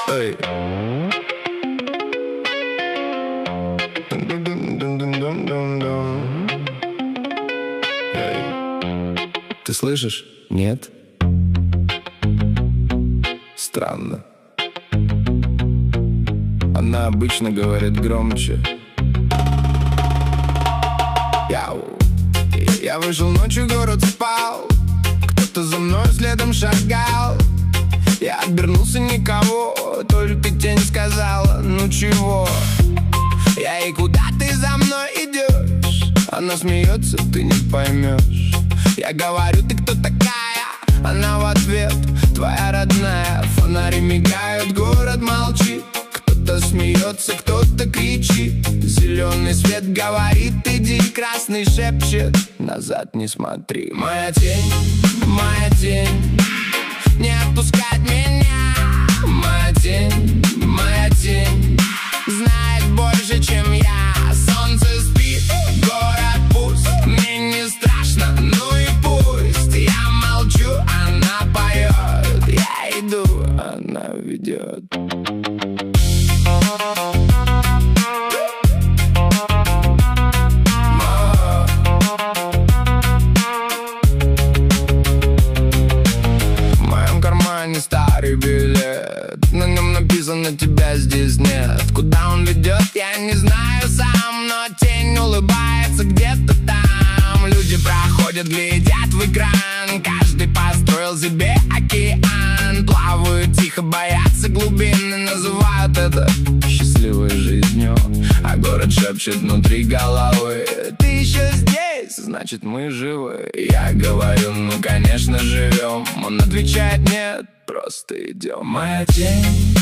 Эй. Ты слышишь? Нет? Странно. Она обычно говорит громче. Я вышел ночью, город спал. Кто-то за мной следом шагал. Я обернулся, никого, только тень сказала: ну чего? Я ей: куда ты за мной идешь? Она смеется: ты не поймешь. Я говорю: ты кто такая? Она в ответ: твоя родная. Фонари мигают, город молчит. Кто-то смеется, кто-то кричит. Зеленый свет говорит: иди, красный шепчет: назад не смотри. Моя тень, не отпускать меня. Моя тень знает больше, чем я. Солнце спит, город пуст. Мне не страшно, ну и пусть. Я молчу, она поет. Я иду, она ведет. Старый билет, на нем написано: тебя здесь нет. Куда он ведет, я не знаю сам, но тень улыбается где-то там. Люди проходят, глядят в экран. Каждый построил себе океан. Плавают тихо, боятся глубины. Называют это счастливой жизнью. А город шепчет внутри головы: ты еще здесь, значит мы живы. Я говорю: ну конечно живем. Он отвечает: нет, просто идем. Моя тень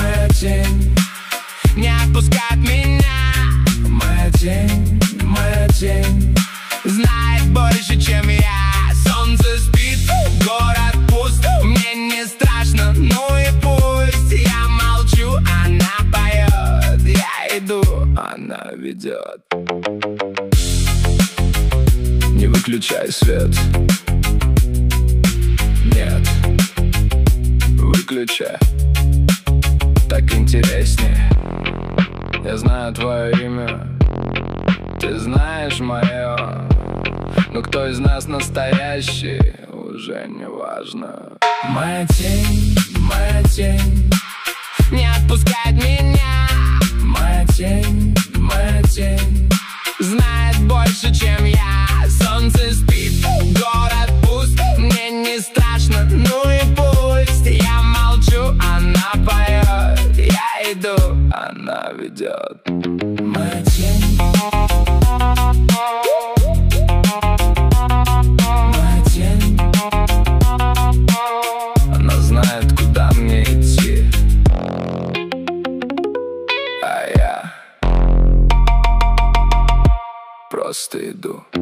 не отпускает меня. Моя тень знает больше, чем я. Солнце спит, город пуст. Мне не страшно, ну и пусть. Я молчу, она поет. Я иду, она ведет. Не выключай свет. Нет, выключай, так интереснее. Я знаю твое имя, ты знаешь мое. Но кто из нас настоящий, уже не важно. Моя тень не отпускает меня. Моя тень знает больше, чем я. Солнце спит, город пуст. Мне не страшно, ну и пусть. Я молчу, она поет. Я иду, она ведет. Моя тень. Моя тень. Она знает, куда мне идти. А я просто иду.